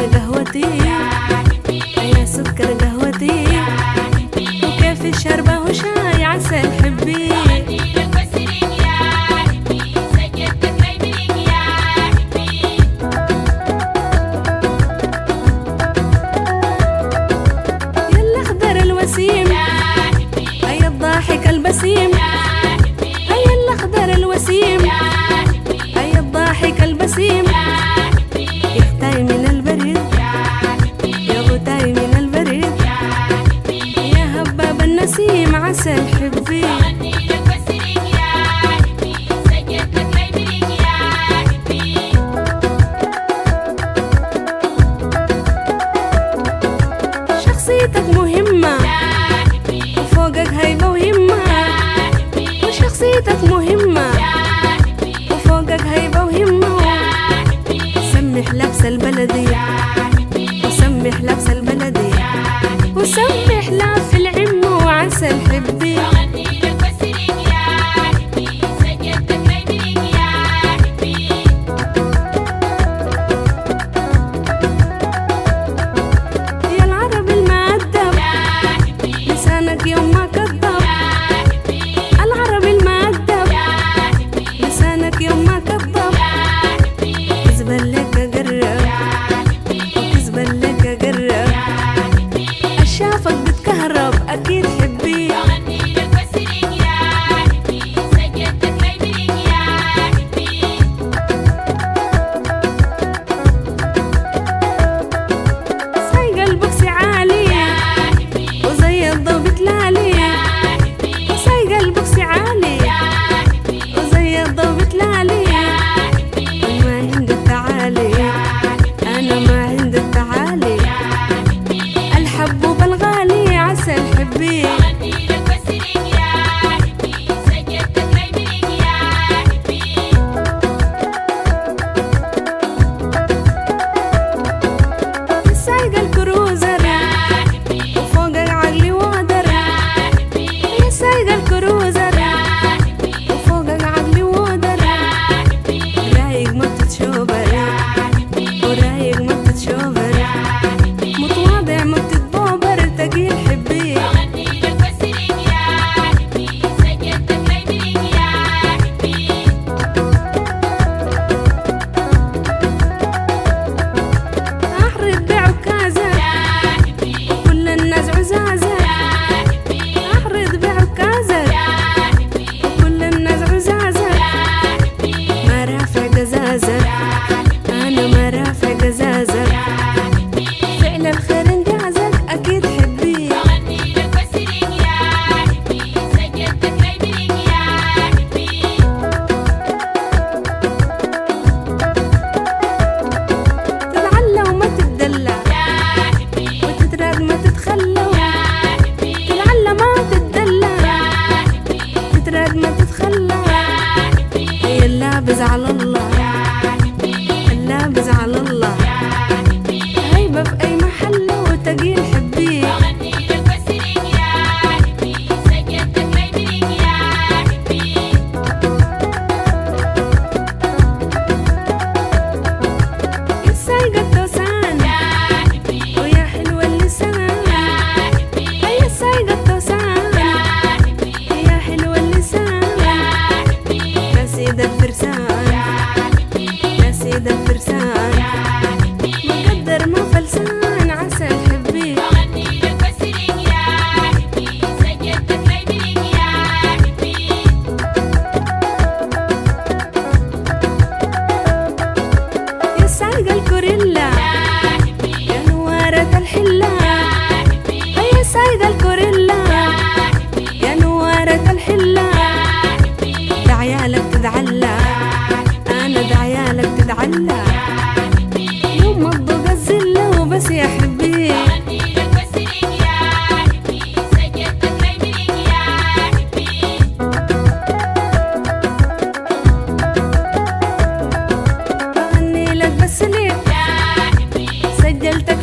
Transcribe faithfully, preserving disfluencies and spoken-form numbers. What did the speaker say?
قهوتي يا سكر قهوتي وكيف الشربة وشاي عسل حبي يا الأخضر الوسيم هيا الضاحك البسيم هيا الأخضر الوسيم هيا الضاحك البسيم يختاي من البريد يا غتاي من البريد يا هباب النسيم عسل حبي شخصيتك مهمة وفوقك هيبة وهمة وشخصيتك مهمة وفوقك هيبة وهمة سمح لبس البلدي وسمح لبس البلدي وسمح لف العم وعسل حبي يا العرب المؤدب لسانك يوم ما كذب العرب المؤدب لسانك يوم ما كذب كذبا لك قرب وكذبا لك قرب أشافك بتكهرب أكيد حبي سايق البوكسي عالي وزي الضو بتلالي سايق البوكسي عالي وزي الضو بتلالي ما عندي التعالي أنا ما عندي التعالي الحبوب الغالي عسل حبي سايق الكروزر وفوقك عقلي وادر يا سايق الكروزر وفوقك عقلي وادر رايق ما بتتشوبر ورايق ما بتتشوبر متواضع ما بتتبوبر تقيل حبي أحرد بعكازك وكل الناس عزازك أحرد بعكازك وكل الناس عزازك ما رافع قزازك أنا ما رافع قزازك فعل الخير انجازك أكيد حبي تتعلى وما تتدلع وتتراق ما تتخلى تتعلى ما تتدلع تتراق ما تتخلى هي اللابز على الله اللابز على الله هيبة في أي محل وتقيل حبي يا سايقة التوسان ويا حلوة اللسان يا سايقة التوسان يا حلوة اللسان يا سيد الفرسان يا سيد الفرسان مقدر ما فلسان عسل حبي يا سايق الكوريلا يا نوارة الحلة يا سايق الكوريلا يا نوارة الحلة ده عيالك تدعلى أنا ده عيالك تدعلى يوم ما تضوق الزلة وبس يا حبي بغني لك بس ليه سجلت